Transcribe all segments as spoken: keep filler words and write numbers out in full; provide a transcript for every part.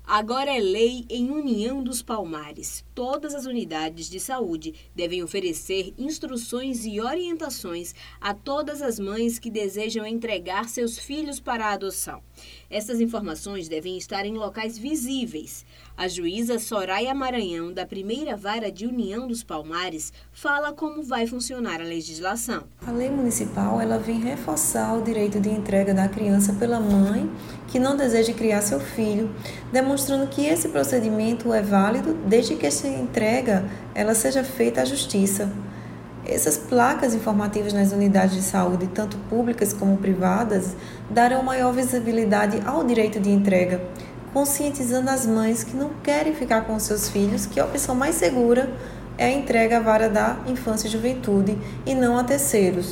Agora é lei em União dos Palmares. Todas as unidades de saúde devem oferecer instruções e orientações a todas as mães que desejam entregar seus filhos para a adoção. Essas informações devem estar em locais visíveis. A juíza Soraya Maranhão, da primeira vara de União dos Palmares, fala como vai funcionar a legislação. A lei municipal ela vem reforçar o direito de entrega da criança pela mãe que não deseja criar seu filho, demonstrando que esse procedimento é válido desde que essa entrega ela seja feita à justiça. Essas placas informativas nas unidades de saúde, tanto públicas como privadas, darão maior visibilidade ao direito de entrega, conscientizando as mães que não querem ficar com seus filhos que a opção mais segura é a entrega à vara da infância e juventude e não a terceiros.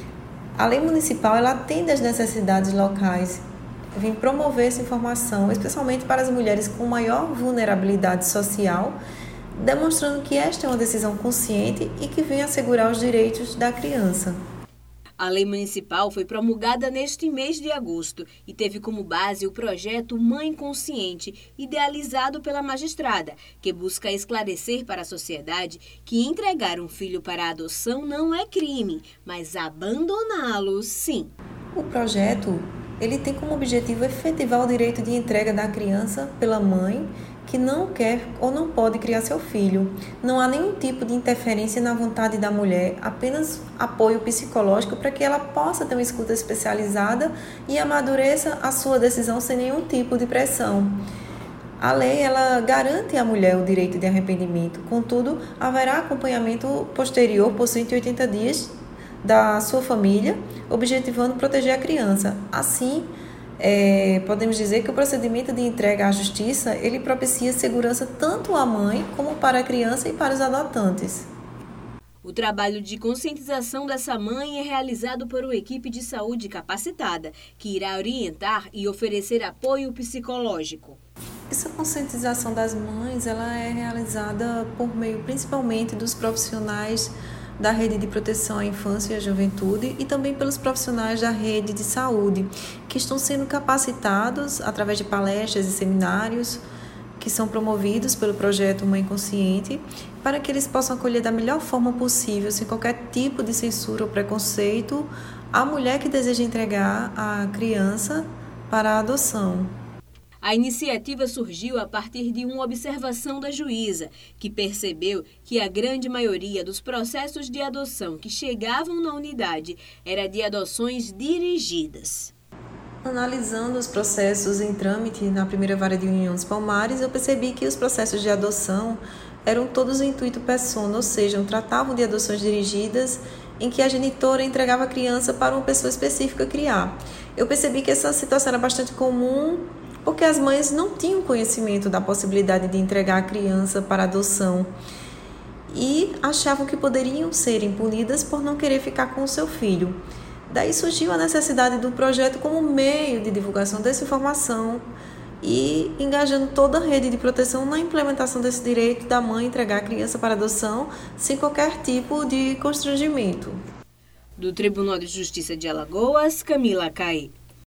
A lei municipal ela atende às necessidades locais, vem promover essa informação, especialmente para as mulheres com maior vulnerabilidade social, demonstrando que esta é uma decisão consciente e que vem assegurar os direitos da criança. A lei municipal foi promulgada neste mês de agosto e teve como base o projeto Mãe Consciente, idealizado pela magistrada, que busca esclarecer para a sociedade que entregar um filho para a adoção não é crime, mas abandoná-lo, sim. O projeto ele tem como objetivo efetivar o direito de entrega da criança pela mãe que não quer ou não pode criar seu filho. Não há nenhum tipo de interferência na vontade da mulher, apenas apoio psicológico para que ela possa ter uma escuta especializada e amadureça a sua decisão sem nenhum tipo de pressão. A lei ela garante à mulher o direito de arrependimento, contudo, haverá acompanhamento posterior por cento e oitenta dias da sua família, objetivando proteger a criança. Assim, é, podemos dizer que o procedimento de entrega à justiça, ele propicia segurança tanto à mãe como para a criança e para os adotantes. O trabalho de conscientização dessa mãe é realizado por uma equipe de saúde capacitada, que irá orientar e oferecer apoio psicológico. Essa conscientização das mães ela é realizada por meio principalmente dos profissionais da Rede de Proteção à Infância e à Juventude e também pelos profissionais da Rede de Saúde, que estão sendo capacitados através de palestras e seminários que são promovidos pelo projeto Mãe Consciente, para que eles possam acolher da melhor forma possível, sem qualquer tipo de censura ou preconceito, a mulher que deseja entregar a criança para a adoção. A iniciativa surgiu a partir de uma observação da juíza, que percebeu que a grande maioria dos processos de adoção que chegavam na unidade era de adoções dirigidas. Analisando os processos em trâmite na primeira vara de União dos Palmares, eu percebi que os processos de adoção eram todos o intuito persona, ou seja, tratavam de adoções dirigidas em que a genitora entregava a criança para uma pessoa específica criar. Eu percebi que essa situação era bastante comum, porque as mães não tinham conhecimento da possibilidade de entregar a criança para adoção e achavam que poderiam ser punidas por não querer ficar com o seu filho. Daí surgiu a necessidade do projeto como meio de divulgação dessa informação e engajando toda a rede de proteção na implementação desse direito da mãe entregar a criança para adoção sem qualquer tipo de constrangimento. Do Tribunal de Justiça de Alagoas, Camila Caí.